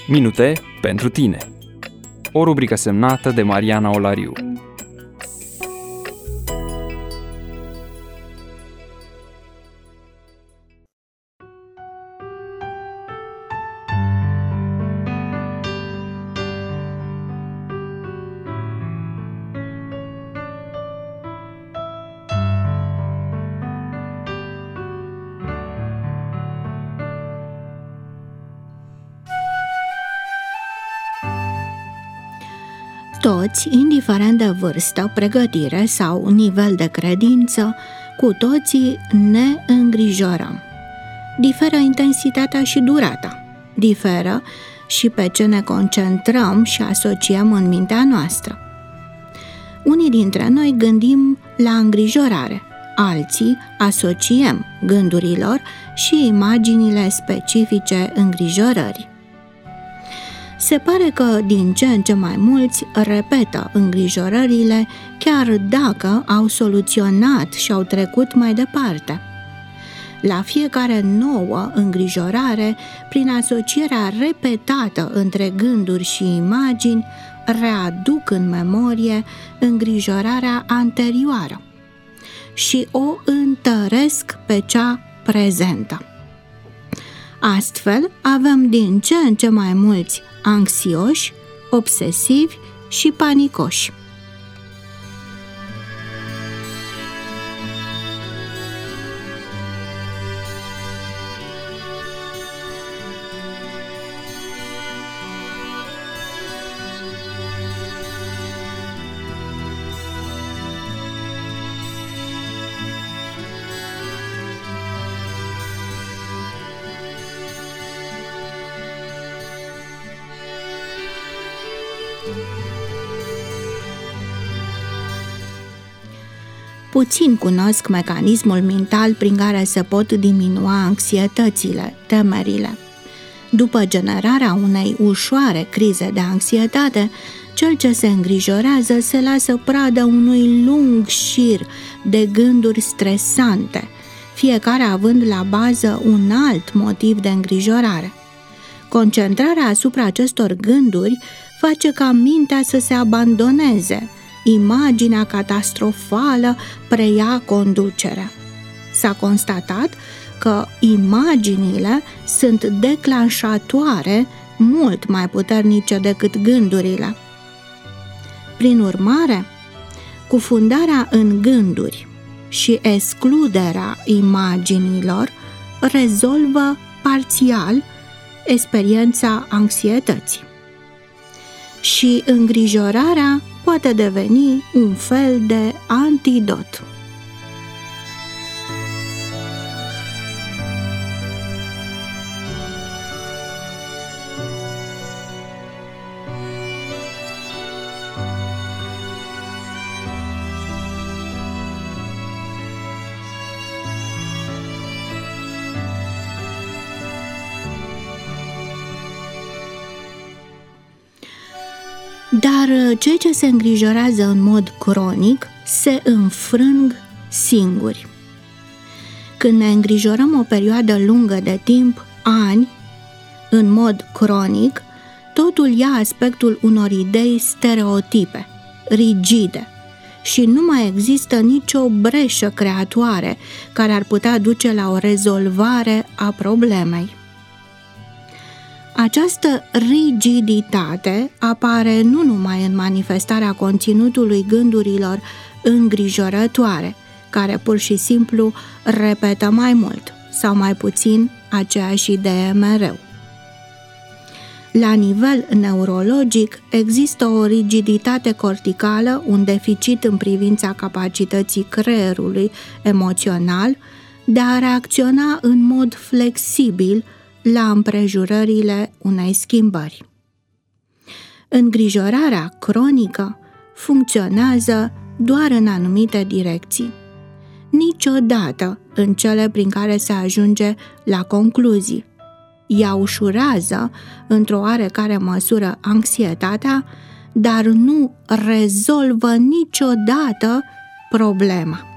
Minute pentru tine. O rubrică semnată de Mariana Olariu. Toți, indiferent de vârstă, pregătire sau nivel de credință, cu toții ne îngrijorăm. Diferă intensitatea și durata. Diferă și pe ce ne concentrăm și asociem în mintea noastră. Unii dintre noi gândim la îngrijorare, alții asociem gândurilor și imaginile specifice îngrijorării. Se pare că din ce în ce mai mulți repetă îngrijorările, chiar dacă au soluționat și au trecut mai departe. La fiecare nouă îngrijorare, prin asocierea repetată între gânduri și imagini, readuc în memorie îngrijorarea anterioară și o întăresc pe cea prezentă. Astfel, avem din ce în ce mai mulți anxioși, obsesivi și panicoși. Puțin cunosc mecanismul mental prin care se pot diminua anxietățile, temerile. După generarea unei ușoare crize de anxietate, cel ce se îngrijorează se lasă pradă unui lung șir de gânduri stresante, fiecare având la bază un alt motiv de îngrijorare. Concentrarea asupra acestor gânduri face ca mintea să se abandoneze. Imaginea catastrofală preia conducerea. S-a constatat că imaginile sunt declanșatoare mult mai puternice decât gândurile. Prin urmare, cufundarea în gânduri și excluderea imaginilor rezolvă parțial experiența anxietății. Și îngrijorarea poate deveni un fel de antidot. Dar cei ce se îngrijorează în mod cronic se înfrâng singuri. Când ne îngrijorăm o perioadă lungă de timp, ani, în mod cronic, totul ia aspectul unor idei stereotipe, rigide, și nu mai există nicio breșă creatoare care ar putea duce la o rezolvare a problemei. Această rigiditate apare nu numai în manifestarea conținutului gândurilor îngrijorătoare, care pur și simplu repetă mai mult sau mai puțin aceeași idee mereu. La nivel neurologic există o rigiditate corticală, un deficit în privința capacității creierului emoțional de a reacționa în mod flexibil la împrejurările unei schimbări. Îngrijorarea cronică funcționează doar în anumite direcții, niciodată în cele prin care se ajunge la concluzii. Ea ușurează într-o oarecare măsură anxietatea, dar nu rezolvă niciodată problema.